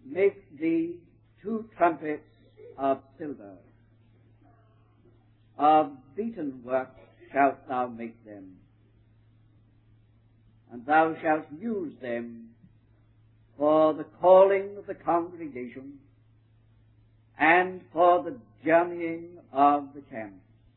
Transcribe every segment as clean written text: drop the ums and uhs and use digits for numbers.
make thee 2 trumpets of silver. Of beaten work shalt thou make them, and thou shalt use them for the calling of the congregation and for the journeying of the camp.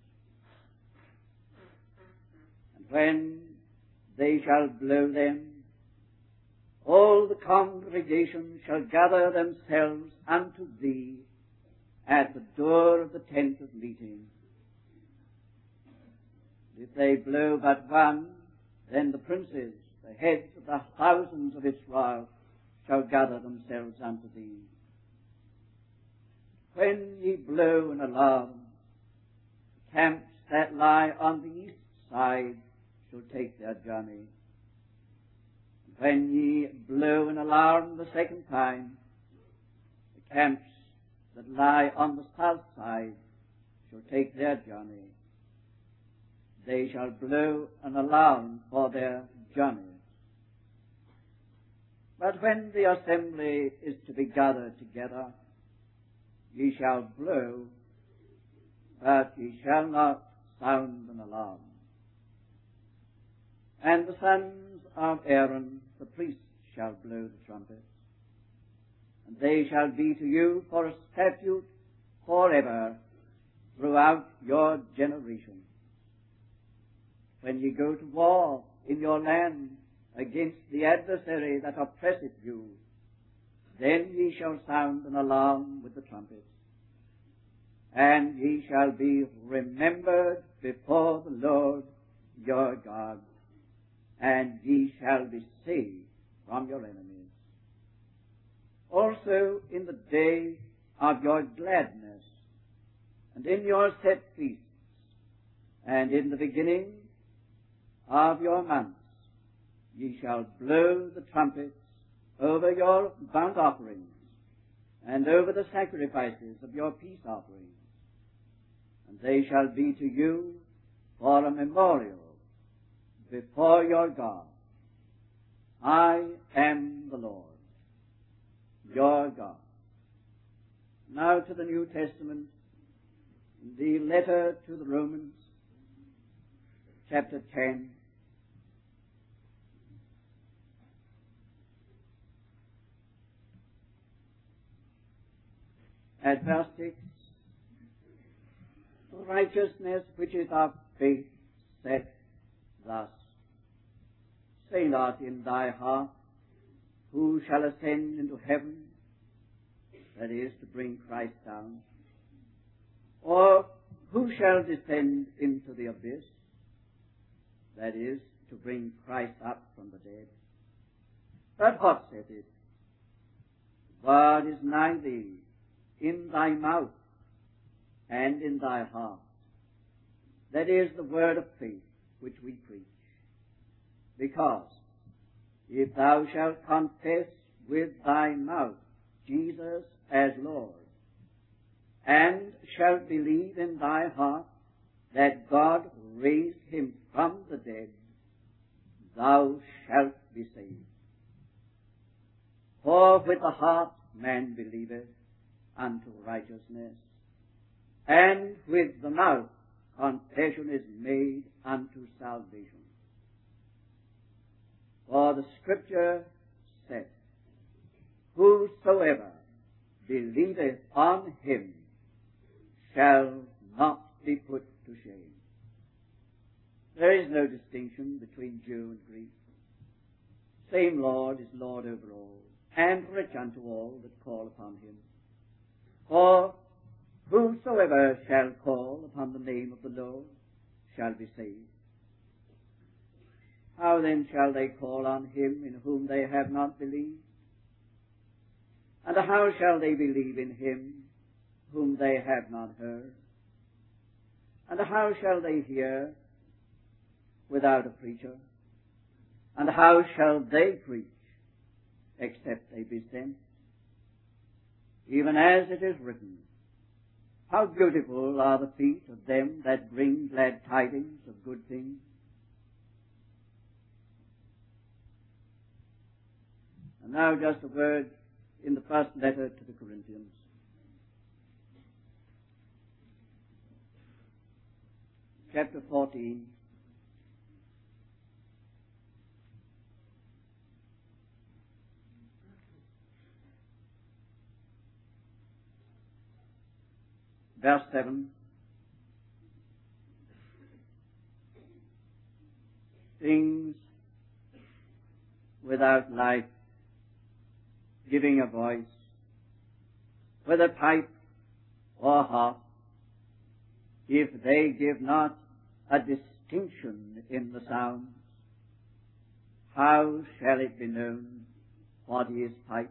And when they shall blow them, all the congregation shall gather themselves unto thee at the door of the tent of meeting. If they blow but one, then the princes, the heads of the thousands of Israel, shall gather themselves unto thee. When ye blow an alarm, the camps that lie on the east side shall take their journey. When ye blow an alarm the second time, the camps that lie on the south side shall take their journey. They shall blow an alarm for their journeys. But when the assembly is to be gathered together, ye shall blow, but ye shall not sound an alarm. And the sons of Aaron, the priests, shall blow the trumpets, and they shall be to you for a statute forever throughout your generations. When ye go to war in your land against the adversary that oppresseth you, then ye shall sound an alarm with the trumpets, and ye shall be remembered before the Lord your God, and ye shall be saved from your enemies. Also in the day of your gladness, and in your set feasts, and in the beginning of your months, ye shall blow the trumpets over your burnt offerings, and over the sacrifices of your peace offerings, and they shall be to you for a memorial before your God. I am the Lord, your God. Now to the New Testament, the letter to the Romans, chapter 10. At verse 6, righteousness which is of faith saith thus, say not in thy heart, who shall ascend into heaven, that is, to bring Christ down, or who shall descend into the abyss, that is, to bring Christ up from the dead. But what saith it? God is nigh thee, in thy mouth and in thy heart. That is the word of faith which we preach. Because if thou shalt confess with thy mouth Jesus as Lord, and shalt believe in thy heart that God raised him from the dead, thou shalt be saved. For with the heart man believeth unto righteousness, and with the mouth confession is made unto salvation. For the Scripture saith, whosoever believeth on him shall not be put to shame. There is no distinction between Jew and Greek. Same Lord is Lord over all, and rich unto all that call upon him. For whosoever shall call upon the name of the Lord shall be saved. How then shall they call on him in whom they have not believed? And how shall they believe in him whom they have not heard? And how shall they hear without a preacher? And how shall they preach except they be sent? Even as it is written, how beautiful are the feet of them that bring glad tidings of good things. And now just a word in the first letter to the Corinthians. Chapter 14. Verse 7. Things without life, giving a voice, whether pipe or harp, if they give not a distinction in the sounds, how shall it be known what is pipe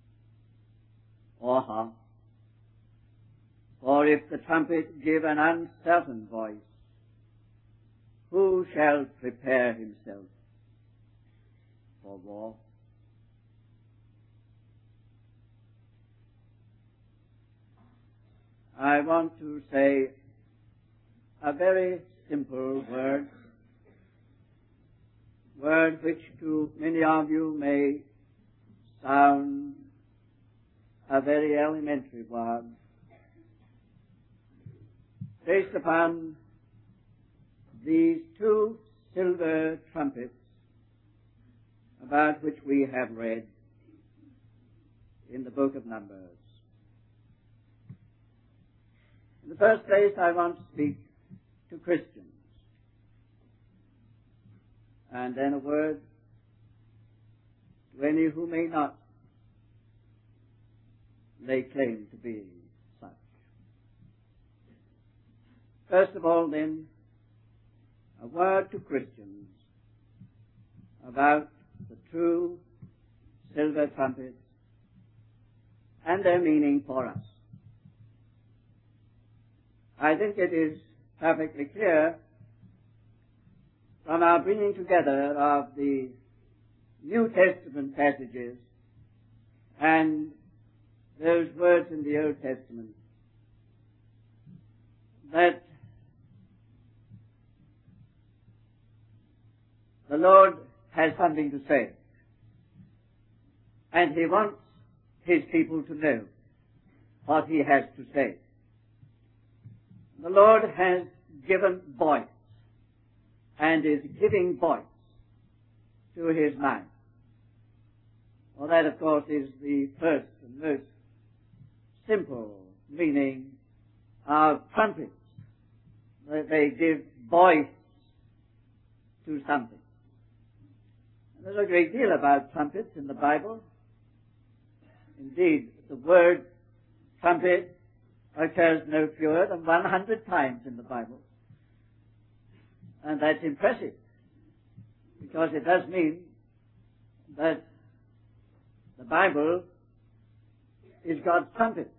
or harp? For if the trumpet give an uncertain voice, who shall prepare himself for war? I want to say a very simple word which to many of you may sound a very elementary one, based upon these two silver trumpets about which we have read in the book of Numbers. In the first place, I want to speak to Christians, and then a word to any who may not lay claim to be such. First of all, then, a word to Christians about the true silver trumpets and their meaning for us. I think it is perfectly clear from our bringing together of the New Testament passages and those words in the Old Testament that the Lord has something to say, and He wants His people to know what He has to say. The Lord has given voice and is giving voice to His mind. Well, that, of course, is the first and most simple meaning of trumpets, that they give voice to something. There's a great deal about trumpets in the Bible. Indeed, the word trumpet occurs no fewer than 100 times in the Bible. And that's impressive, because it does mean that the Bible is God's trumpet,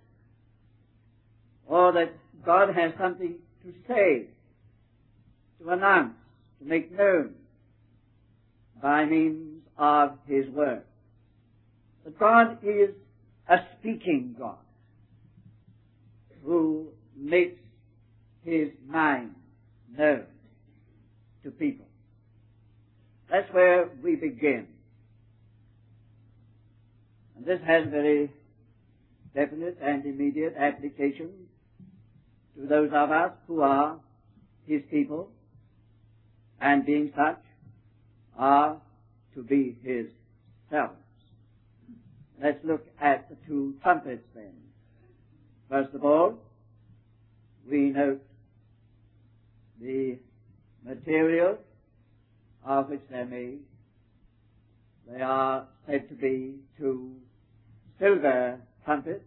or that God has something to say, to announce, to make known by means of His Word. That God is a speaking God who makes His mind known to people. That's where we begin. And this has very definite and immediate application to those of us who are His people, and being such, are to be His servants. Let's look at the two trumpets then. First of all, we note the material of which they're made. They are said to be two silver trumpets.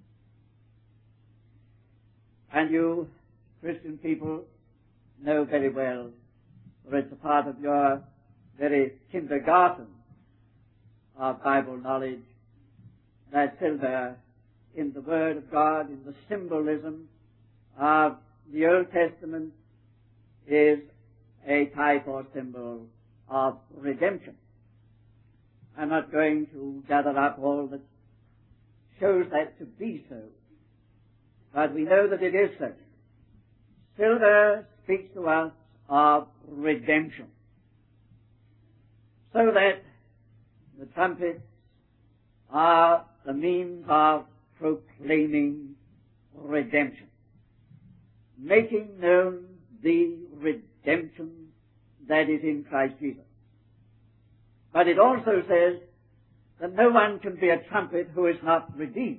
And you Christian people know very well, for it's a part of your very kindergarten of Bible knowledge, that silver in the Word of God, in the symbolism of the Old Testament, is a type or symbol of redemption. I'm not going to gather up all that shows that to be so, but we know that it is so. Silver speaks to us of redemption, so that the trumpets are the means of proclaiming redemption, making known the redemption that is in Christ Jesus. But it also says that no one can be a trumpet who is not redeemed.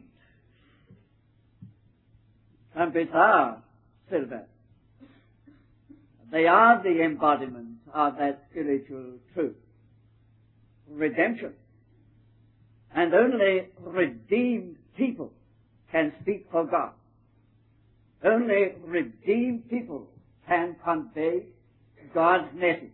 Trumpets are silver. They are the embodiment of that spiritual truth, redemption. And only redeemed people can speak for God. Only redeemed people can convey God's message.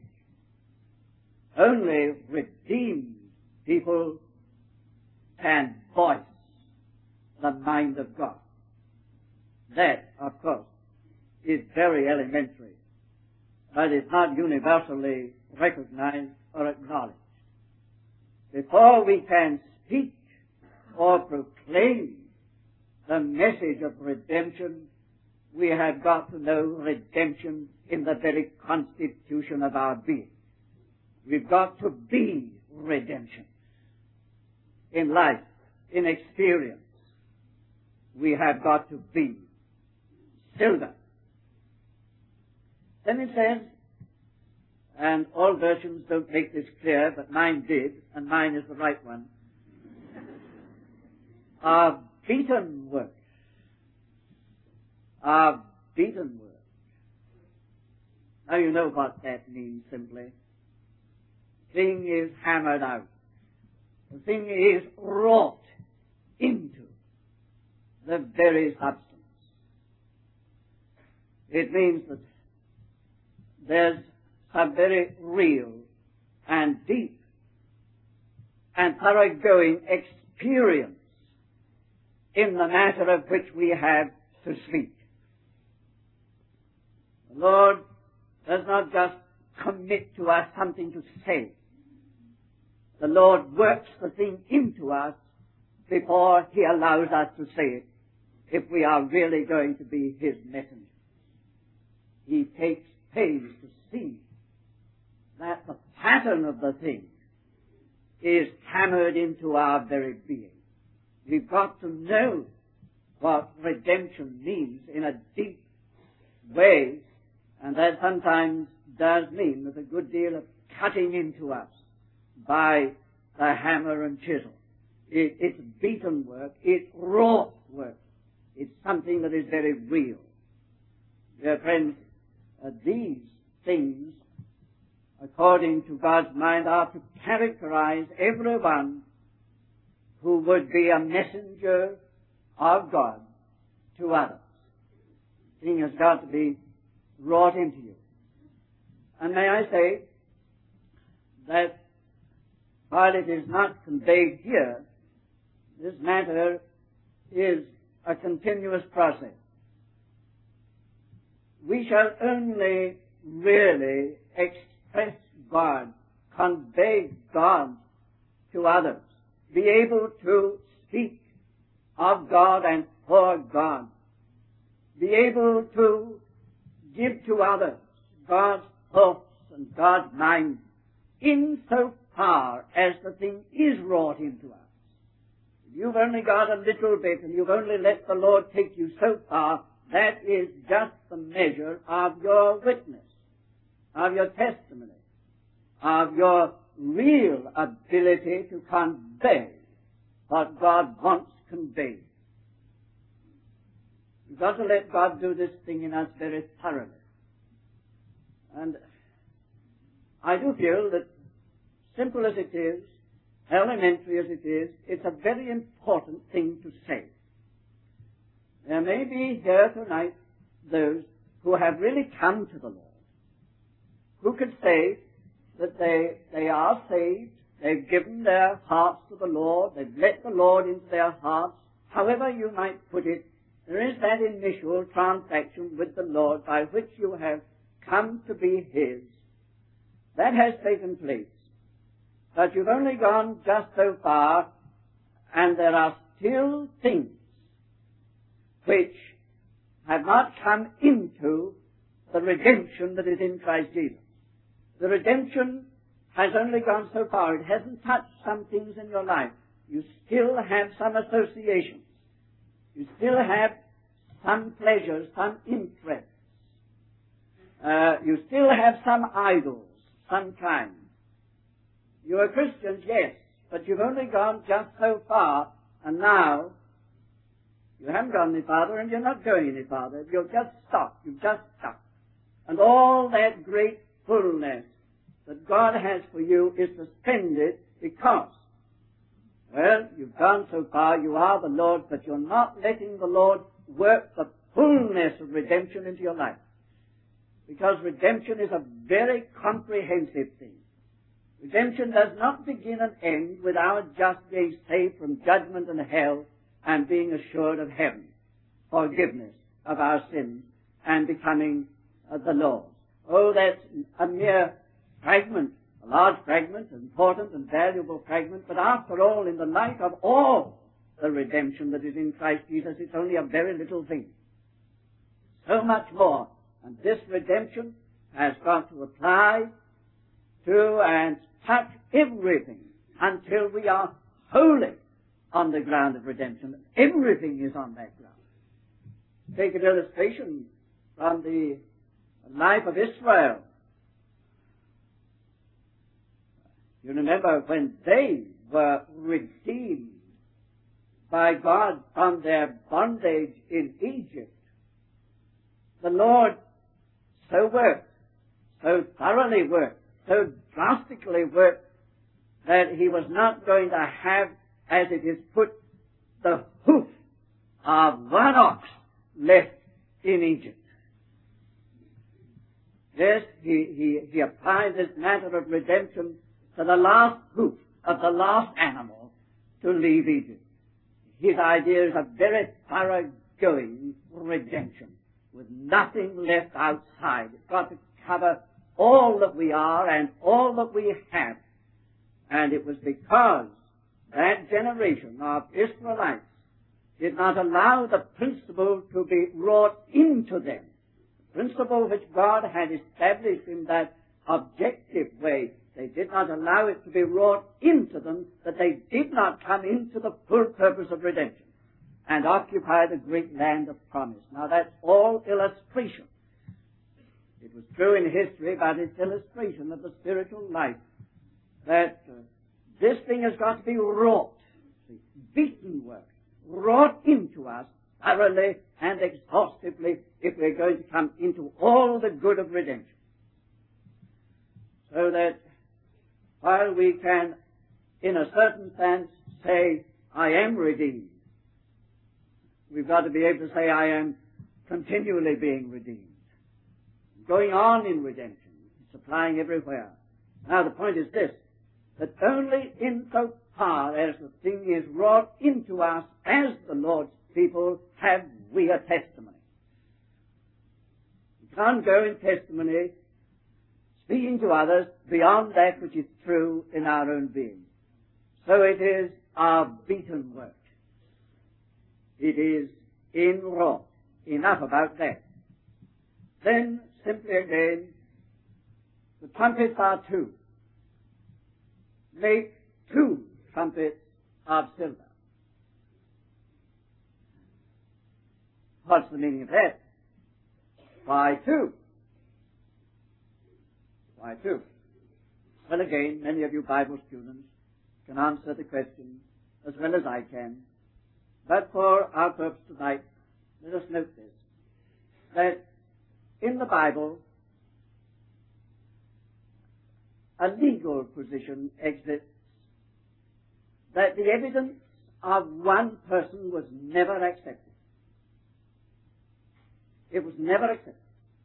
Only redeemed people can voice the mind of God. That, of course, is very elementary, but it's not universally recognized or acknowledged. Before we can speak or proclaim the message of redemption, we have got to know redemption in the very constitution of our being. We've got to be redemption. In life, in experience, we have got to be silver. Then it says, and all versions don't make this clear, but mine did, and mine is the right one, are beaten work. Are beaten work. Now you know what that means simply. The thing is hammered out. The thing is wrought into the very substance. It means that there's some very real and deep and thoroughgoing experience in the matter of which we have to speak. The Lord does not just commit to us something to say. The Lord works the thing into us before He allows us to say it, if we are really going to be His messenger. He takes pains to see that the pattern of the thing is hammered into our very being. We've got to know what redemption means in a deep way, and that sometimes does mean there's a good deal of cutting into us by the hammer and chisel. It's beaten work, it's wrought work, it's something that is very real. Dear friends, these things, according to God's mind, are to characterize everyone who would be a messenger of God to others. The thing has got to be wrought into you. And may I say that while it is not conveyed here, this matter is a continuous process. We shall only really express God, convey God to others, be able to speak of God and for God, be able to give to others God's thoughts and God's mind insofar as the thing is wrought into us. If you've only got a little bit and you've only let the Lord take you so far, that is just the measure of your witness, of your testimony, of your real ability to convey what God wants conveyed. You've got to let God do this thing in us very thoroughly. And I do feel that, simple as it is, elementary as it is, it's a very important thing to say. There may be here tonight those who have really come to the Lord, who could say that they are saved, they've given their hearts to the Lord, they've let the Lord into their hearts. However you might put it, there is that initial transaction with the Lord by which you have come to be His. That has taken place. But you've only gone just so far, and there are still things which have not come into the redemption that is in Christ Jesus. The redemption has only gone so far. It hasn't touched some things in your life. you still have some associations. You still have some pleasures, some interests. You still have some idols, some kind. You are Christians, yes, but you've only gone just so far, and now you haven't gone any farther, and you're not going any farther. You've just stopped. You've just stopped. And all that great fullness that God has for you is suspended because, well, you've gone so far, you are the Lord, but you're not letting the Lord work the fullness of redemption into your life. Because redemption is a very comprehensive thing. Redemption does not begin and end with our just being saved from judgment and hell and being assured of heaven, forgiveness of our sins, and becoming the Lord. Oh, that's a mere fragment, a large fragment, an important and valuable fragment, but after all, in the light of all the redemption that is in Christ Jesus, it's only a very little thing. So much more. And this redemption has got to apply to and touch everything until we are wholly on the ground of redemption. Everything is on that ground. Take an illustration from the life of Israel. You remember when they were redeemed by God from their bondage in Egypt, the Lord so worked, so thoroughly worked, so drastically worked, that He was not going to have, as it is put, the hoof of one ox left in Egypt. Yes, he applied this matter of redemption to the last hoof of the last animal to leave Egypt. His idea is a very thorough-going redemption with nothing left outside. It's got to cover all that we are and all that we have. And it was because that generation of Israelites did not allow the principle to be wrought into them. The principle which God had established in that objective way, they did not allow it to be wrought into them, that they did not come into the full purpose of redemption and occupy the great land of promise. Now that's all illustration. It was true in history, but it's illustration of the spiritual life that this thing has got to be wrought, beaten work, wrought into us thoroughly and exhaustively if we're going to come into all the good of redemption. So that while we can, in a certain sense, say, I am redeemed, we've got to be able to say, I am continually being redeemed. Going on in redemption. It's applying everywhere. Now the point is this, that only in so far as the thing is wrought into us as the Lord's people have we a testimony. We can't go in testimony speaking to others beyond that which is true in our own being. So it is our beaten work. It is in wrought. Enough about that. Then, simply again, the trumpets are two. Make two trumpets of silver. What's the meaning of that? Why two? Why two? Well, again, many of you Bible students can answer the question as well as I can. But for our purpose tonight, let us note this, that in the Bible, a legal position exists that the evidence of one person was never accepted. It was never accepted.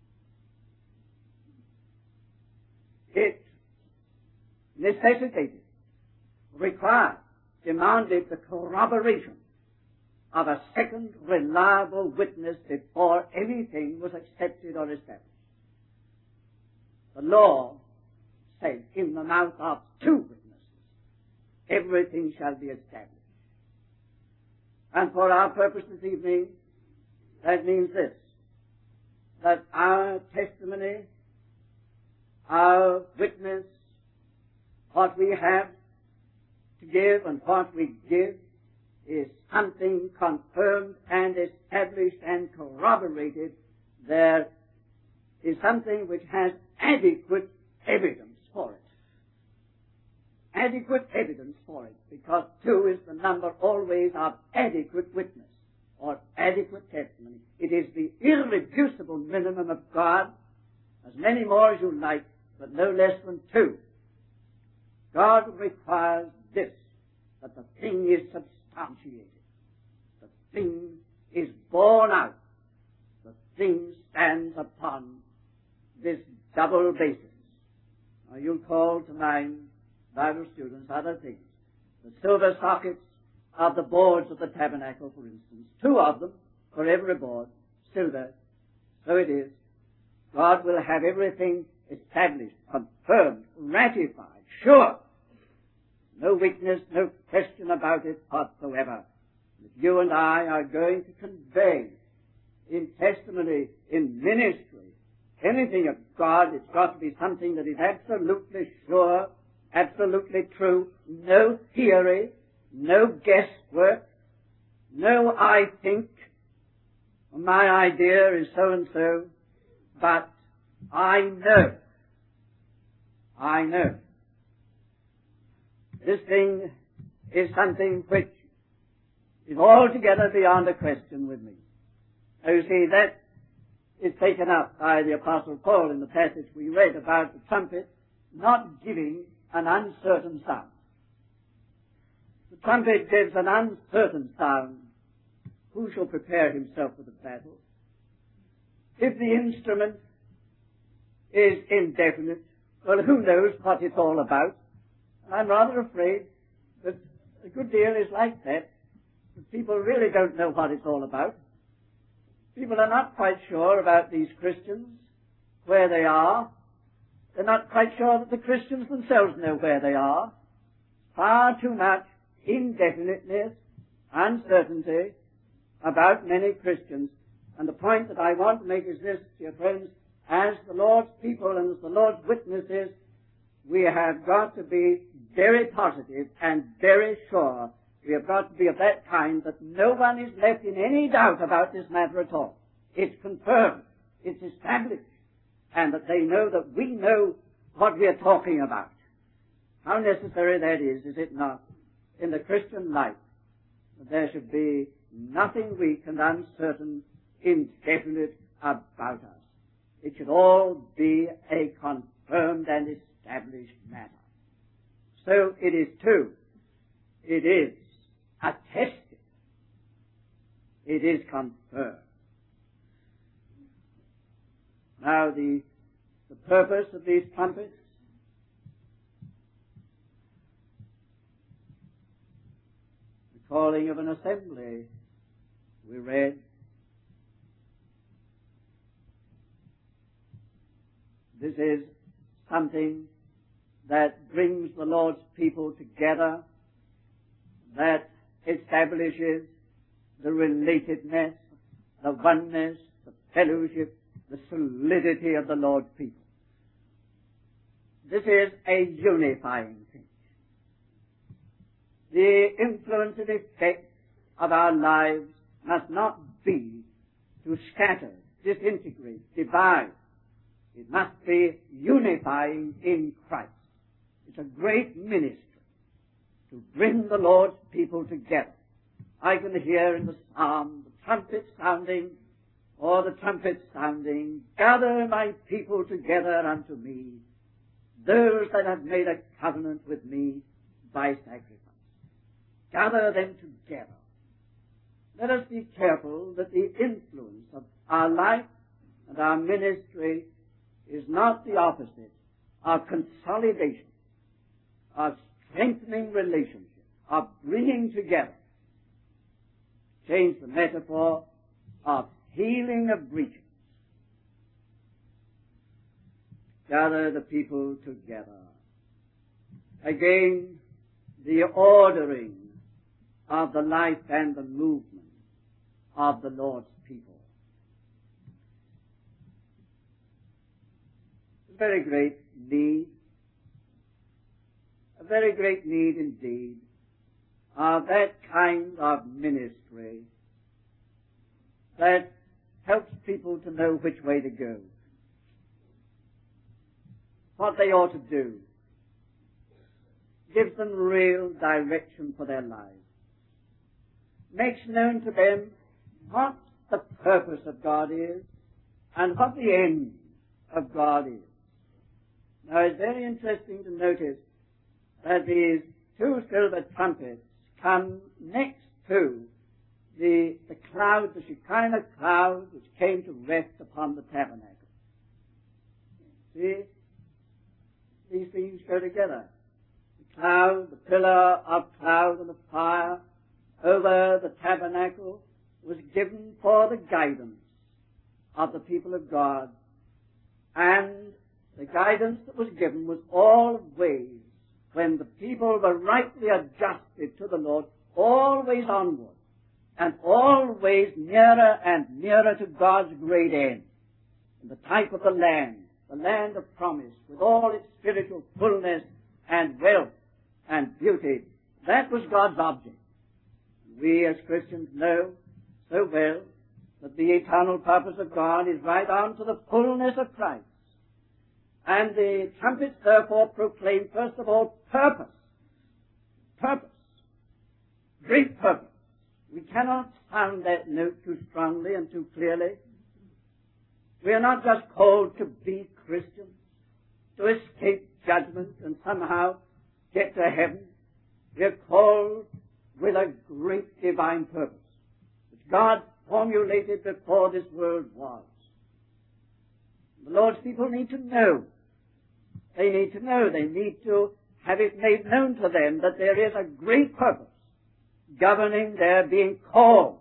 It necessitated, required, demanded the corroboration of a second reliable witness before anything was accepted or established. The law says, in the mouth of two witnesses, everything shall be established. And for our purpose this evening, that means this, that our testimony, our witness, what we have, to give, and what we give is something confirmed and established and corroborated, there is something which has adequate evidence for it. Adequate evidence for it, because 2 is the number always of adequate witness or adequate testimony. It is the irreducible minimum of God, as many more as you like, but no less than 2. God requires this, that the thing is substantiated. The thing is borne out. The thing stands upon this double basis. Now you'll call to mind, Bible students, other things. The silver sockets of the boards of the tabernacle, for instance. 2 of them for every board, silver. So it is. God will have everything established, confirmed, ratified, sure. No weakness, no question about it whatsoever. If you and I are going to convey in testimony, in ministry, anything of God, it's got to be something that is absolutely sure, absolutely true, no theory, no guesswork, no I think, my idea is so and so, but I know. I know. This thing is something which is altogether beyond a question with me. Now you see, that is taken up by the Apostle Paul in the passage we read about the trumpet not giving an uncertain sound. The trumpet gives an uncertain sound. Who shall prepare himself for the battle? If the instrument is indefinite, well, who knows what it's all about? And I'm rather afraid that a good deal is like that. People really don't know what it's all about. People are not quite sure about these Christians, where they are. They're not quite sure that the Christians themselves know where they are. Far too much indefiniteness, uncertainty about many Christians. And the point that I want to make is this, dear friends, as the Lord's people and as the Lord's witnesses, we have got to be very positive and very sure. We have got to be of that kind that no one is left in any doubt about this matter at all. It's confirmed. It's established. And that they know that we know what we are talking about. How necessary that is it not, in the Christian life, that there should be nothing weak and uncertain, indefinite about us. It should all be a confirmed and established matter. So it is too. It is attested. It is confirmed. Now the purpose of these trumpets, the calling of an assembly, we read. This is something that brings the Lord's people together, that establishes the relatedness, the oneness, the fellowship, the solidity of the Lord's people. This is a unifying thing. The influence and effect of our lives must not be to scatter, disintegrate, divide. It must be unifying in Christ. It's a great ministry to bring the Lord's people together. I can hear in the psalm the trumpet sounding, or the trumpet sounding, gather my people together unto me, those that have made a covenant with me by sacrifice. Gather them together. Let us be careful that the influence of our life and our ministry is not the opposite of consolidation, of strengthening relationship, of bringing together. Change the metaphor of healing of breaches. Gather the people together. Again, the ordering of the life and the movement of the Lord's people. A very great need indeed, are that kind of ministry that helps people to know which way to go, what they ought to do, gives them real direction for their lives, makes known to them what the purpose of God is and what the end of God is. Now, it's very interesting to notice that these two silver trumpets come next to the cloud, the Shekinah cloud, which came to rest upon the tabernacle. See? These things go together. The cloud, the pillar of cloud and of fire over the tabernacle was given for the guidance of the people of God. And the guidance that was given was always, when the people were rightly adjusted to the Lord, always onward and always nearer and nearer to God's great end. And the type of the land of promise, with all its spiritual fullness and wealth and beauty, that was God's object. We as Christians know so well that the eternal purpose of God is right on to the fullness of Christ. And the trumpets therefore proclaim, first of all, purpose. Purpose. Great purpose. We cannot sound that note too strongly and too clearly. We are not just called to be Christians, to escape judgment and somehow get to heaven. We are called with a great divine purpose, which God formulated before this world was. The Lord's people need to know. They need to know. They need to have it made known to them that there is a great purpose governing their being called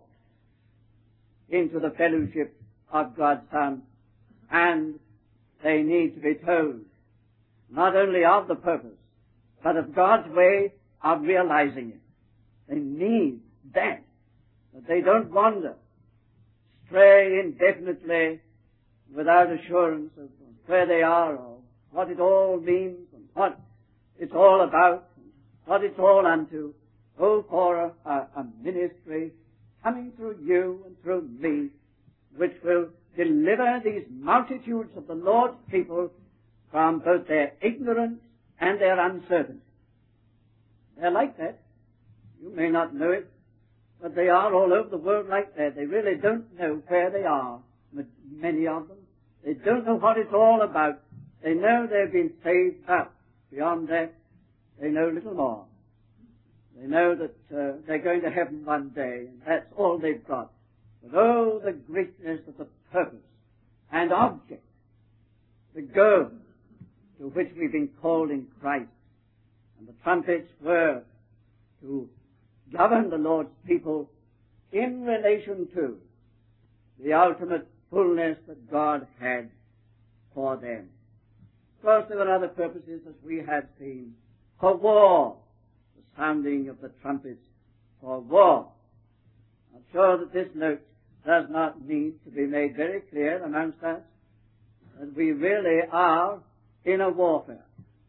into the fellowship of God's Son. And they need to be told not only of the purpose, but of God's way of realizing it. They need that they don't wander, stray indefinitely without assurance of where they are or what it all means and what it's all about and what it's all unto. Oh, for a ministry coming through you and through me, which will deliver these multitudes of the Lord's people from both their ignorance and their uncertainty. They're like that. You may not know it, but they are all over the world like that. They really don't know where they are, many of them. They don't know what it's all about. They know they've been saved, but beyond that, they know little more. They know that they're going to heaven one day, and that's all they've got. But oh, the greatness of the purpose and object, the goal to which we've been called in Christ. And the trumpets were to govern the Lord's people in relation to the ultimate fullness that God had for them. Of course, there were other purposes, as we have seen, for war, the sounding of the trumpets for war. I'm sure that this note does not need to be made very clear amongst us that we really are in a warfare.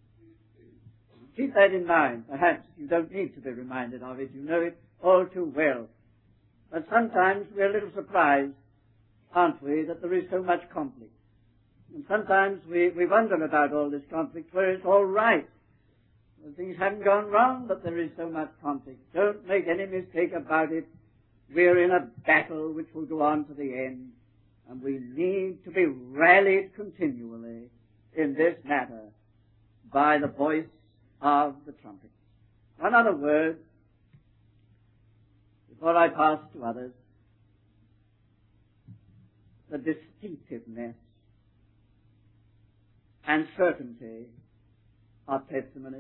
Keep that in mind. Perhaps you don't need to be reminded of it. You know it all too well. But sometimes we're a little surprised, aren't we, that there is so much conflict. And sometimes we wonder about all this conflict, where it's all right. Well, things haven't gone wrong, but there is so much conflict. Don't make any mistake about it. We're in a battle which will go on to the end, and we need to be rallied continually in this matter by the voice of the trumpet. One other word before I pass to others. The distinctiveness and certainty of testimony.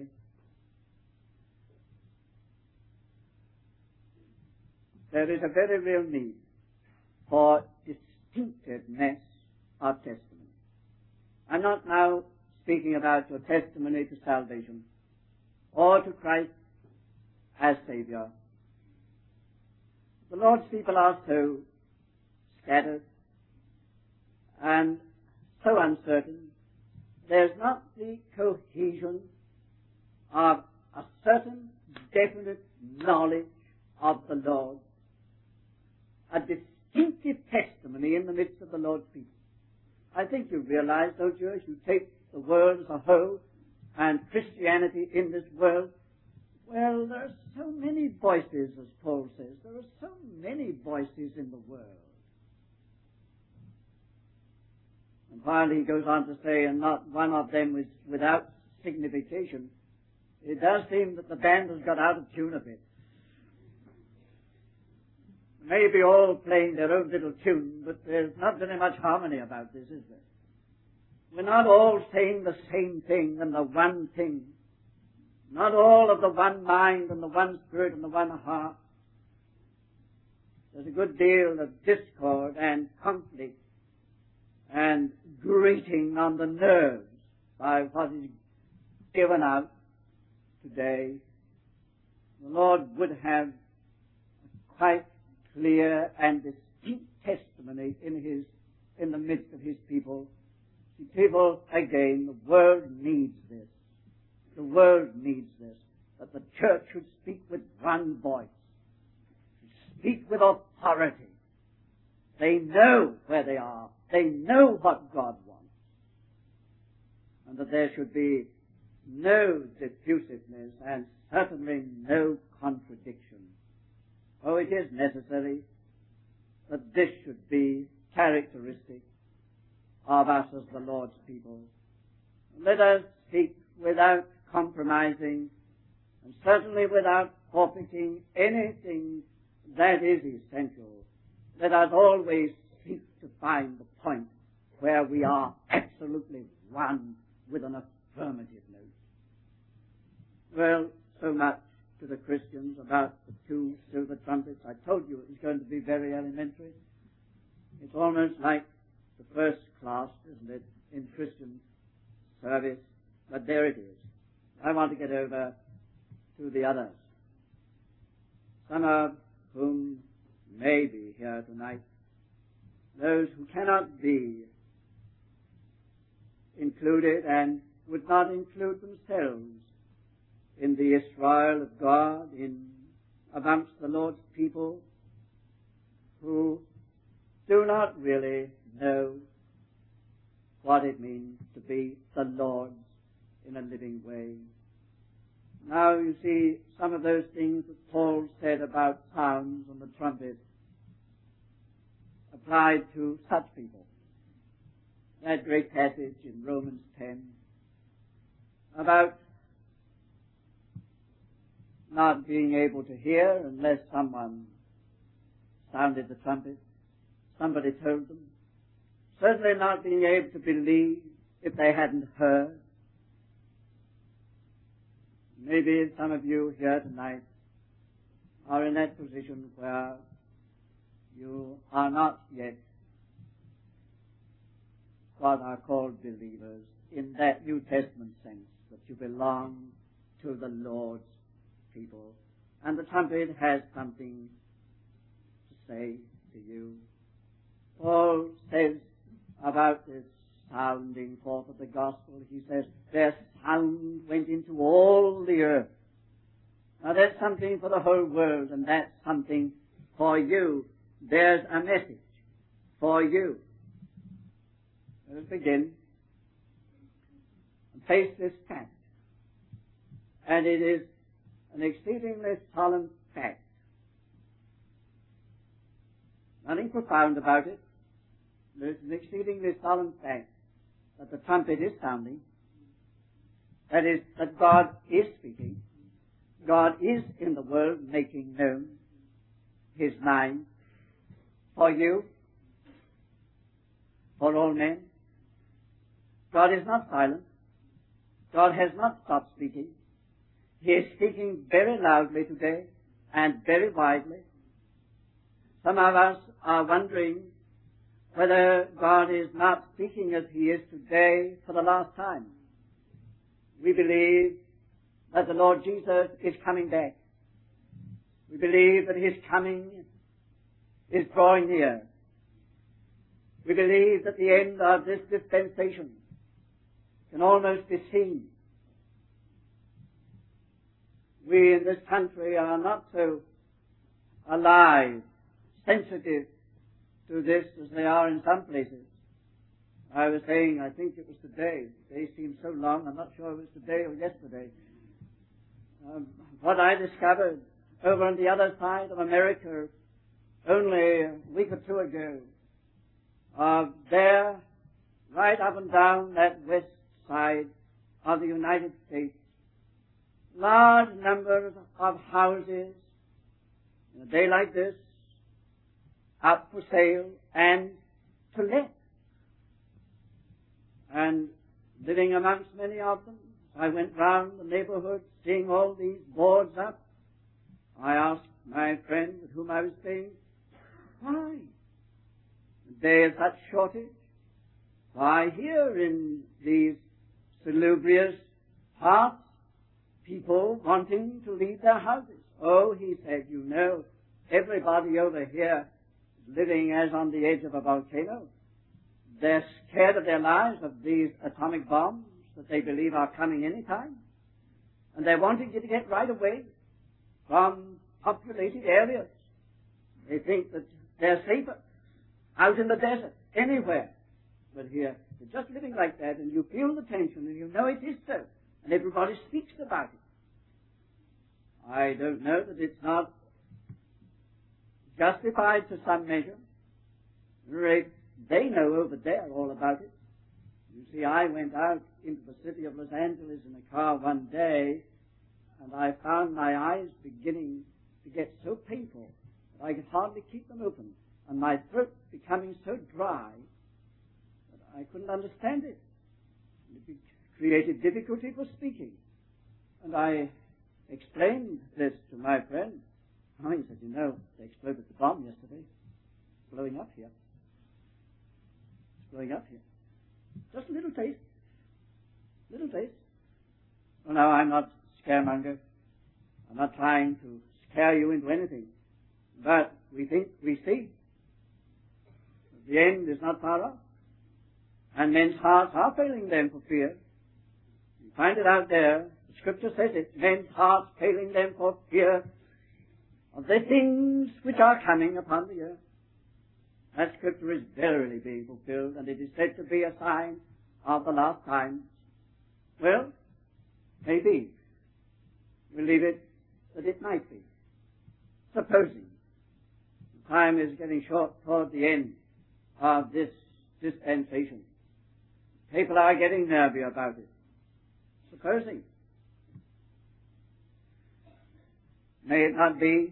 There is a very real need for distinctiveness of testimony. I'm not now speaking about your testimony to salvation or to Christ as Savior. The Lord's people are so scattered and so uncertain. There's not the cohesion of a certain definite knowledge of the Lord, a distinctive testimony in the midst of the Lord's people. I think you realize, don't you, as you take the world as a whole and Christianity in this world, well, there are so many voices, as Paul says. There are so many voices in the world. And finally he goes on to say, and not one of them is without signification. It does seem that the band has got out of tune a bit. Maybe all playing their own little tune, but there's not very much harmony about this, is there? We're not all saying the same thing and the one thing. Not all of the one mind and the one spirit and the one heart. There's a good deal of discord and conflict and grating on the nerves by what is given out today. The Lord would have a quite clear and distinct testimony in the midst of His people. See, people, again, the world needs this. The world needs this, that the church should speak with one voice, speak with authority. They know where they are. They know what God wants. And that there should be no diffusiveness and certainly no contradiction. Oh, it is necessary that this should be characteristic of us as the Lord's people. Let us speak without compromising, and certainly without forfeiting anything that is essential. Let us always seek to find the point where we are absolutely one with an affirmative note. Well, so much to the Christians about the two silver trumpets. I told you it was going to be very elementary. It's almost like the first class, isn't it, in Christian service, but there it is. I want to get over to the others, some of whom may be here tonight, those who cannot be included and would not include themselves in the Israel of God, amongst the Lord's people, who do not really know what it means to be the Lord's in a living way. Now you see some of those things that Paul said about sounds and the trumpet applied to such people. That great passage in Romans 10 about not being able to hear unless someone sounded the trumpet, somebody told them. Certainly not being able to believe if they hadn't heard. Maybe some of you here tonight are in that position where you are not yet what are called believers in that New Testament sense, that you belong to the Lord's people. And the trumpet has something to say to you. Paul says about this sounding forth of the gospel, he says, their sound went into all the earth. Now that's something for the whole world, and that's something for you. There's a message for you. Let us begin and face this fact. And it is an exceedingly solemn fact. Nothing profound about it. There's an exceedingly solemn fact that the trumpet is sounding. That is, that God is speaking. God is in the world making known His mind for you, for all men. God is not silent. God has not stopped speaking. He is speaking very loudly today and very widely. Some of us are wondering whether God is not speaking as He is today for the last time. We believe that the Lord Jesus is coming back. We believe that His coming is drawing near. We believe that the end of this dispensation can almost be seen. we in this country are not so alive, sensitive to this as they are in some places. I was saying, I think it was today. The day seems so long, I'm not sure it was today or yesterday. What I discovered over on the other side of America only a week or two ago, there, right up and down that west side of the United States, large numbers of houses in a day like this up for sale and to let. And living amongst many of them, I went round the neighborhood seeing all these boards up. I asked my friend with whom I was staying, why? There is such shortage. Why here in these salubrious parts, people wanting to leave their houses? Oh, he said, you know, everybody over here is living as on the edge of a volcano. They're scared of their lives of these atomic bombs that they believe are coming any time. And they're wanting you to get right away from populated areas. They think that they're safer out in the desert, anywhere. But here, they're just living like that, and you feel the tension, and you know it is so. And everybody speaks about it. I don't know that it's not justified to some measure. They know over there all about it. You see, I went out into the city of Los Angeles in a car one day, and I found my eyes beginning to get so painful that I could hardly keep them open, and my throat becoming so dry that I couldn't understand it. It created difficulty for speaking. And I explained this to my friend. Oh, he said, you know, they exploded the bomb yesterday. It's blowing up here. It's blowing up here. Just a little taste. Little taste. Well, no, I'm not scaremonger. I'm not trying to scare you into anything. But we think we see. The end is not far off. And men's hearts are failing them for fear. You find it out there. The Scripture says it. Men's hearts failing them for fear of the things which are coming upon the earth. That Scripture is verily being fulfilled, and it is said to be a sign of the last times. Well, maybe. We'll leave it that it might be. Supposing the time is getting short toward the end of this dispensation. People are getting nervy about it. Supposing. May it not be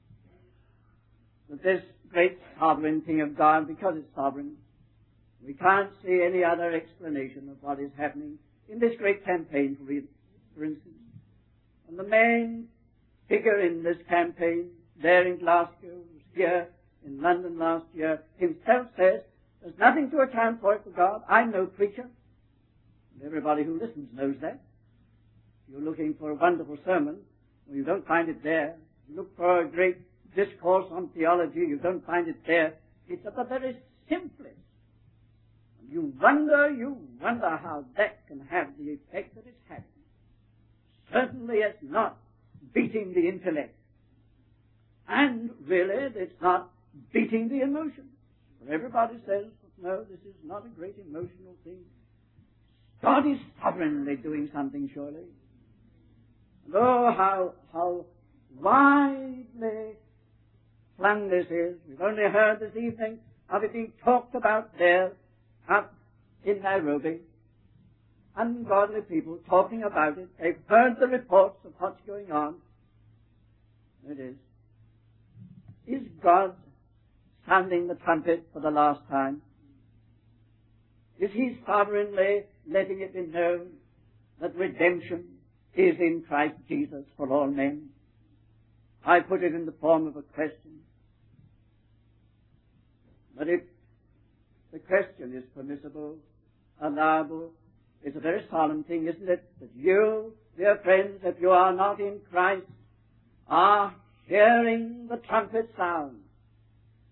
that this great sovereign thing of God, because it's sovereign, we can't see any other explanation of what is happening in this great campaign, for instance. And the main figure in this campaign, there in Glasgow, here in London last year, himself says, there's nothing to account for it for God. I'm no preacher. And everybody who listens knows that. If you're looking for a wonderful sermon, well, you don't find it there. You look for a great discourse on theology, you don't find it there. It's at the very simplest. And you wonder how that can have the effect that it's having. Certainly it's not beating the intellect. And really, it's not beating the emotions. But everybody says, no, this is not a great emotional thing. God is sovereignly doing something, surely. And oh, how widely flung this is. We've only heard this evening of it being talked about there up in Nairobi. Ungodly people talking about it. They've heard the reports of what's going on. It is. Is God sounding the trumpet for the last time? Is He sovereignly letting it be known that redemption is in Christ Jesus for all men? I put it in the form of a question. But if the question is permissible, allowable, it's a very solemn thing, isn't it? That you, dear friends, if you are not in Christ, are hearing the trumpet sound.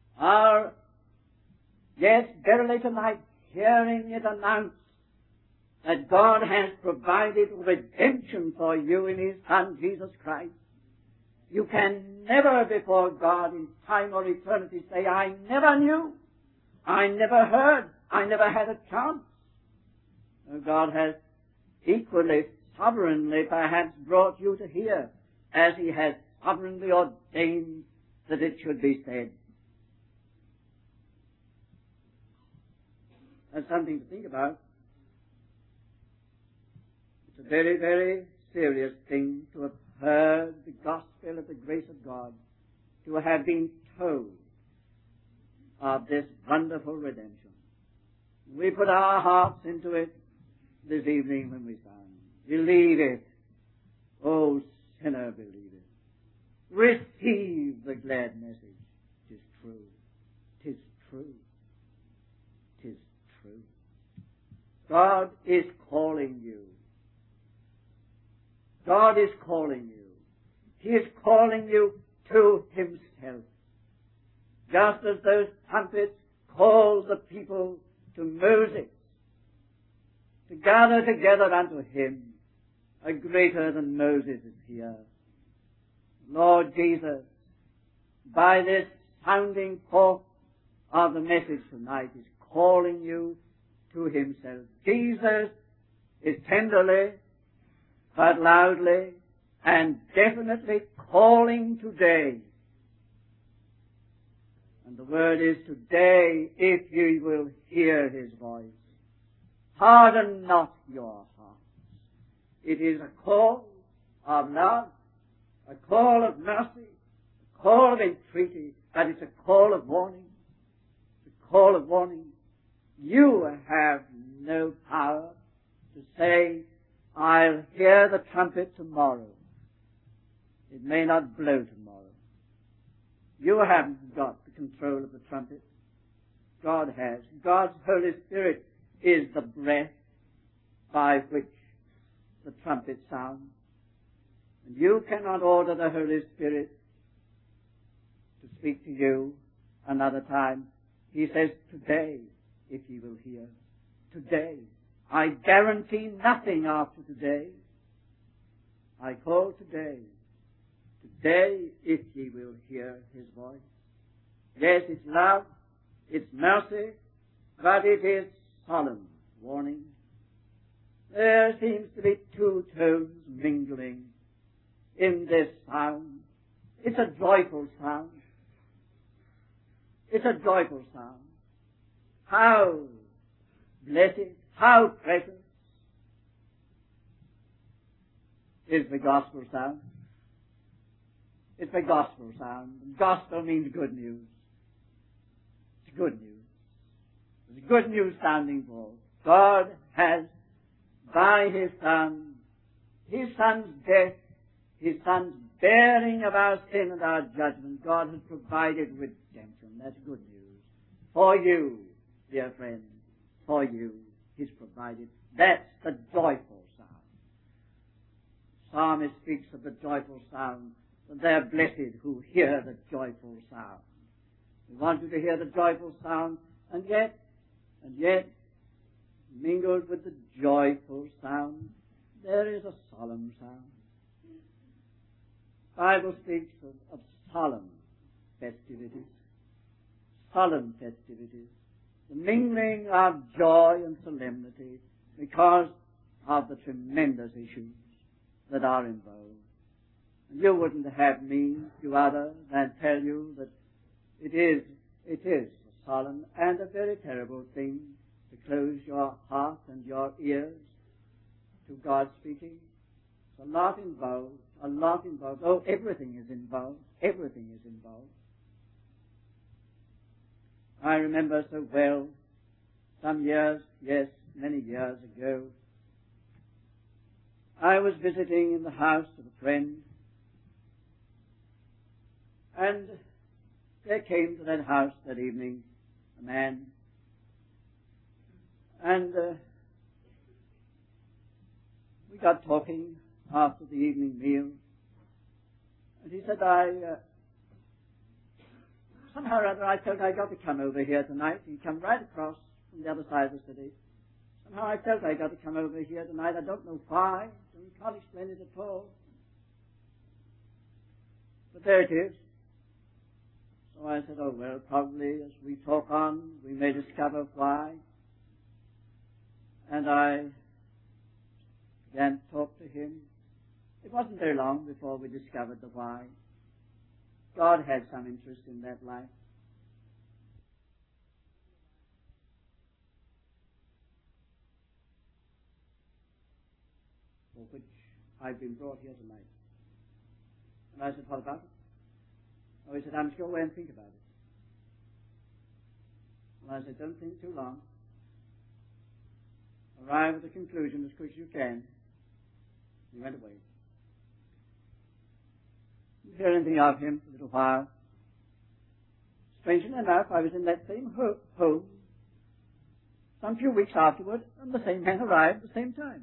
Are, yes, verily tonight, hearing it announced that God has provided redemption for you in His Son, Jesus Christ. You can never before God in time or eternity say, I never knew, I never heard, I never had a chance. God has equally, sovereignly perhaps brought you to hear, as He has sovereignly ordained that it should be said. That's something to think about. It's a very, very serious thing to have heard the gospel of the grace of God, to have been told of this wonderful redemption. We put our hearts into it this evening when we sang. Believe it. Oh, sinner, believe it. Receive the glad message. 'Tis true. 'Tis true. 'Tis true. God is calling you. God is calling you. He is calling you to Himself. Just as those trumpets called the people to Moses to gather together unto Him, a greater than Moses is here. Lord Jesus, by this sounding forth of the message tonight, is calling you to Himself. Jesus is tenderly, but loudly and definitely calling today. And the word is today, if ye will hear His voice. Harden not your hearts. It is a call of love, a call of mercy, a call of entreaty, but it's a call of warning. It's a call of warning. You have no power to say, I'll hear the trumpet tomorrow. It may not blow tomorrow. You haven't got the control of the trumpet. God has. God's Holy Spirit is the breath by which the trumpet sounds. And you cannot order the Holy Spirit to speak to you another time. He says, today, if ye will hear. Today. I guarantee nothing after today. I call today. Today, if ye will hear His voice. Yes, it's love, it's mercy, but it is solemn warning. There seems to be two tones mingling in this sound. It's a joyful sound. It's a joyful sound. How blessed, how precious is the gospel sound. It's the gospel sound. Gospel means good news. It's good news. It's good news sounding forth. God has, by His Son's death, His Son's bearing of our sin and our judgment, God has provided redemption. That's good news. For you, dear friend, for you, He's provided. That's the joyful sound. Psalmist speaks of the joyful sound. They're blessed who hear the joyful sound. We want you to hear the joyful sound, and yet, mingled with the joyful sound, there is a solemn sound. The Bible speaks of solemn festivities. Solemn festivities. The mingling of joy and solemnity because of the tremendous issues that are involved. You wouldn't have me do other than tell you that it is a solemn and a very terrible thing to close your heart and your ears to God speaking. It's a lot involved, a lot involved. Oh, everything is involved. Everything is involved. I remember so well, some years, yes, many years ago, I was visiting in the house of a friend, and there came to that house that evening a man, and we got talking after the evening meal, and he said, somehow or other I felt I got to come over here tonight. He come right across from the other side of the city. And how I felt I got to come over here tonight, I don't know why. I can't explain it at all. But there it is. So I said, oh, well, probably as we talk on, we may discover why. And I began to talk to him. It wasn't very long before we discovered the why. God had some interest in that life. For which I've been brought here tonight. And I said, what about it? Oh, he said, I must go away and think about it. And I said, don't think too long. Arrive at the conclusion as quick as you can. He went away. Didn't hear anything of him for a little while. Strangely enough, I was in that same home some few weeks afterward, and the same man arrived at the same time.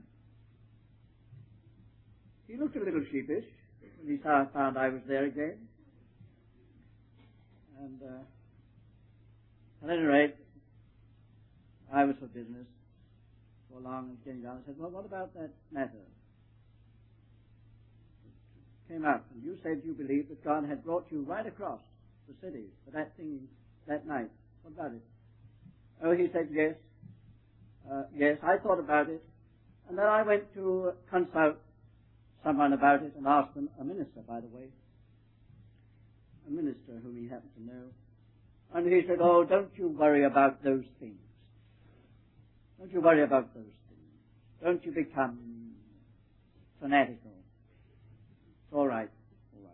He looked a little sheepish when he found I was there again. And at any rate, I was for business for long and getting down. I said, well, what about that matter? It came up, and you said you believed that God had brought you right across the city for that thing that night. What about it? Oh, he said, yes. Yes, I thought about it. And then I went to consult someone about it and asked them, a minister, by the way, a minister whom he happened to know. And he said, oh, don't you worry about those things. Don't you worry about those things. Don't you become fanatical. It's all right. All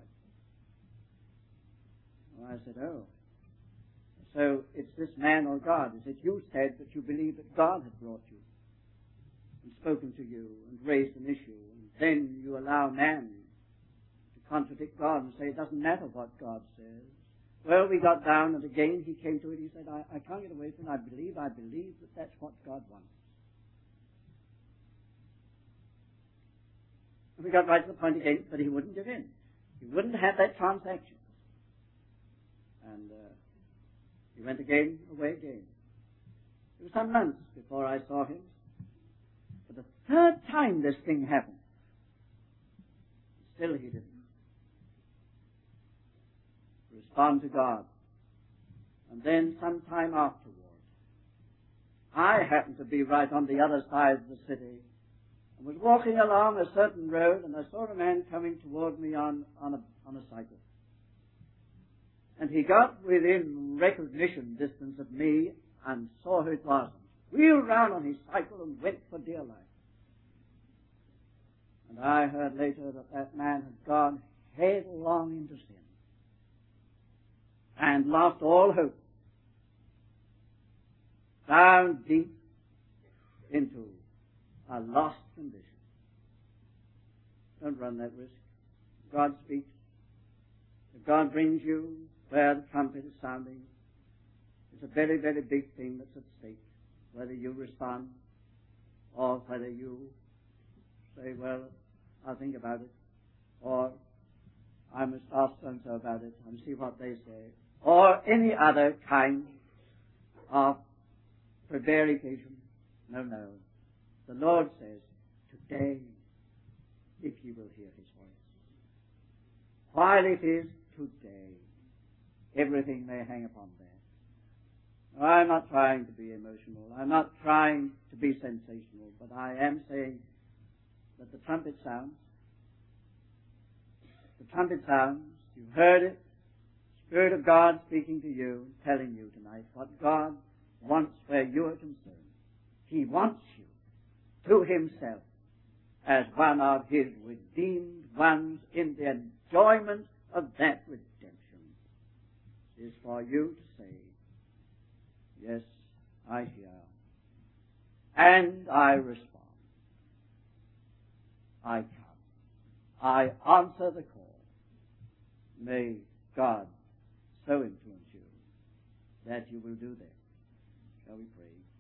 right. Well, I said, oh. So it's this man or God. Is it you said that you believe that God had brought you and spoken to you and raised an issue, and then you allow man to contradict God and say it doesn't matter what God says. Well, we got down, and again he came to it. He said, I can't get away from it. I believe that that's what God wants. And we got right to the point again, but he wouldn't give in. He wouldn't have that transaction. And he went away again. It was some months before I saw him. For the third time this thing happened. Still he didn't respond to God. And then some time afterward, I happened to be right on the other side of the city and was walking along a certain road, and I saw a man coming toward me on a cycle. And he got within recognition distance of me and saw who it was. Wheeled round on his cycle and went for dear life. And I heard later that man had gone headlong into sin and lost all hope, down deep into a lost condition. Don't run that risk. God speaks. If God brings you where the trumpet is sounding, it's a very, very big thing that's at stake. Whether you respond or whether you say, well, I'll think about it, or I must ask so-and-so about it and see what they say, or any other kind of prevarication. No. The Lord says, today, if you will hear his voice, while it is today, everything may hang upon that. I'm not trying to be emotional. I'm not trying to be sensational, but I am saying that the trumpet sounds. The trumpet sounds. You've heard it. Spirit of God speaking to you, telling you tonight what God wants where you are concerned. He wants you to himself as one of his redeemed ones in the enjoyment of that redemption. It is for you to say, yes, I hear, and I respond. I come. I answer the call. May God so influence you that you will do that. Shall we pray?